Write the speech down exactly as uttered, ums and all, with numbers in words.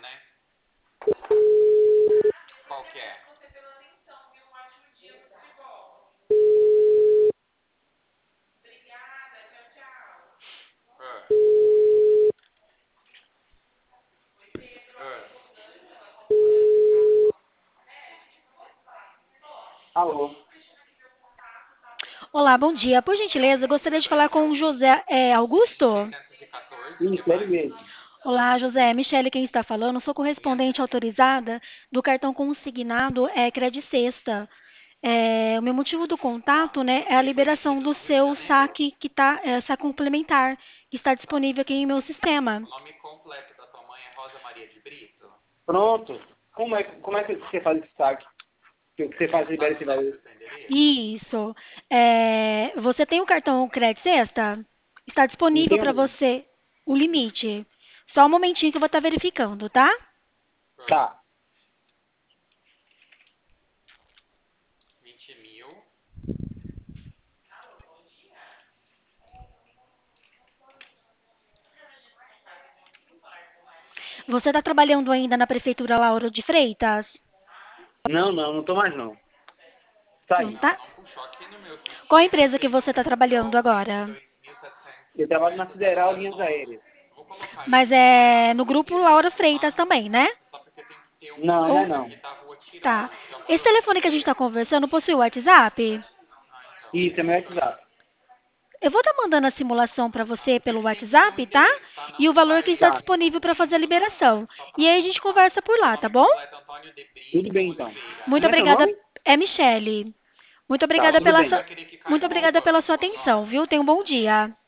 né? Qual que é? Ah. Ah. Alô? Olá, bom dia. Por gentileza, eu gostaria de falar com o José é, Augusto. seiscentos e quatorze, o que Isso, ele mais? mesmo. Olá, José. Michele, quem está falando? Sou correspondente autorizada do cartão consignado é Credit Sexta. É, o meu motivo do contato, né, é a Ele foi liberação emitido do no Rio de seu Janeiro? saque que tá, é, saque complementar, que está disponível aqui em meu sistema. O nome completo da tua mãe é Rosa Maria de Brito? Pronto. Como é, como é que você faz esse saque? Que você faz libera Pode esse me dar o valor? seu endereço? Isso. É, você tem o cartão Credit Sexta? Está Não disponível tem para um? você o limite. Só um momentinho que eu vou estar verificando, tá? Ah. Tá. vinte mil. Você está trabalhando ainda na Prefeitura Lauro de Freitas? Não, não, não tô mais não. Tá Não aí. Não, tá? não puxou aqui no meu Qual a sistema. Eu empresa que você tenho está trabalhando só vinte e agora? dois mil setecentos e Eu trabalho na cinquenta Federal Linhas dólares. Aéreas. Vou colocar Mas isso no é no cadastro grupo aqui, Laura Freitas tá? também, né? Só porque tem que ter um Não, não é Ou número não. aqui da rua tá. Tirone. Já Esse mudou seu telefone que a gente está endereço? conversando possui WhatsApp? Ah, então. Isso, é meu Deixa eu... WhatsApp. Eu vou estar mandando a simulação para Ah, você pelo ele tem que ter um WhatsApp, tá? endereço, tá? E Não o que valor que está vai Tá. disponível para fazer a envolvendo, não. É liberação. só pra E aí a gente anotar. conversa por Seu lá, tá nome bom? completo é Antônio de Tudo Brito bem então. Oliveira, Muito Como é né? seu obrigada. nome? É Michele. Muito Tá, obrigada tudo pela Você bem. sua, vai querer que muito caiba obrigada onde pela sua o atenção, nome? viu? Tenha um bom dia.